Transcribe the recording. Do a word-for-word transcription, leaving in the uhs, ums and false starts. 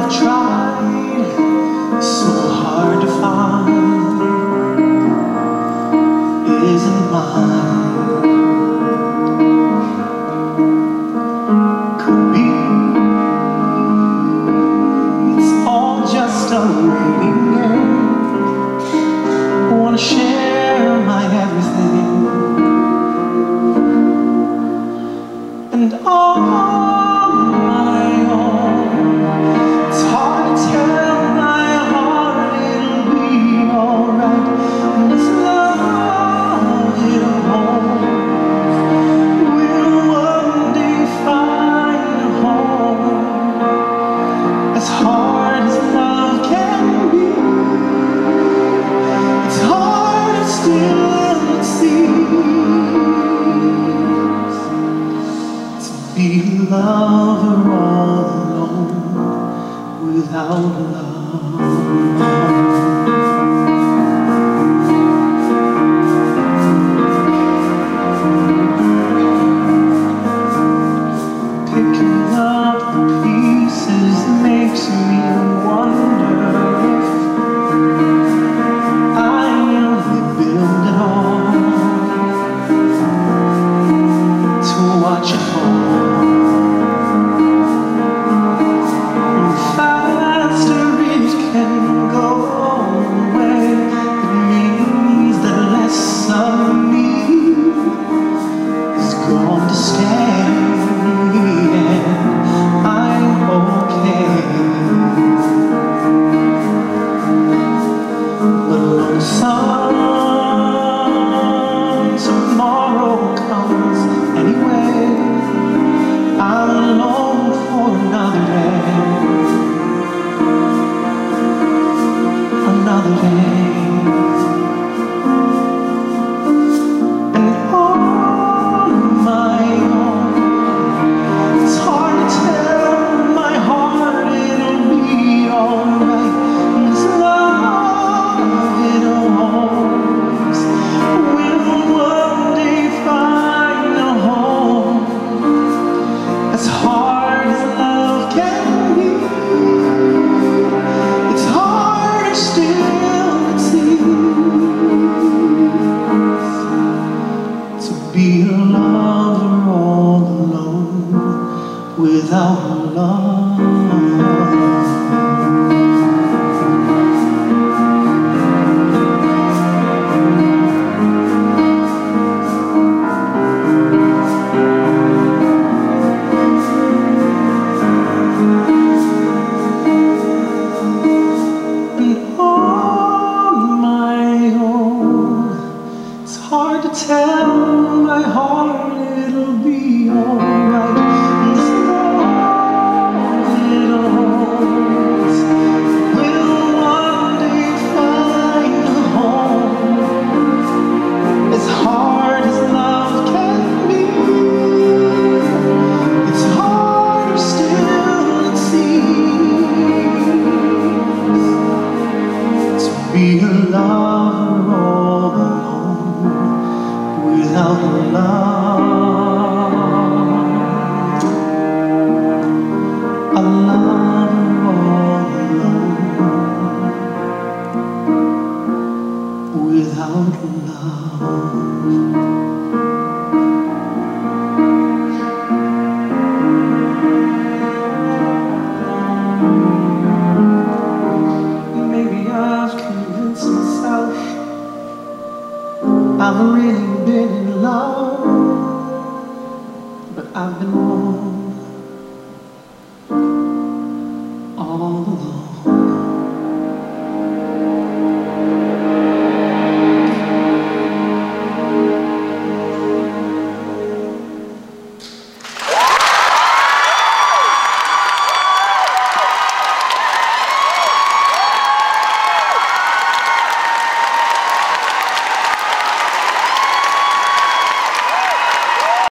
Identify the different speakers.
Speaker 1: tried so hard to find isn't mine. Could be it's all just a waiting game. Wanna share my everything and all. Be a lover all alone without love. Picking up the pieces makes me wonder if I only build it all to watch it fall. Be a lover all alone without love. And on my own, it's hard to tell. My heart, it'll be alright. As long it holds, we'll one day find a home. As hard as love can be, it's harder still it seems to be a lover all alone without love. A lover all alone without love. Maybe I've convinced myself I've really been in love, but I've been wrong all along.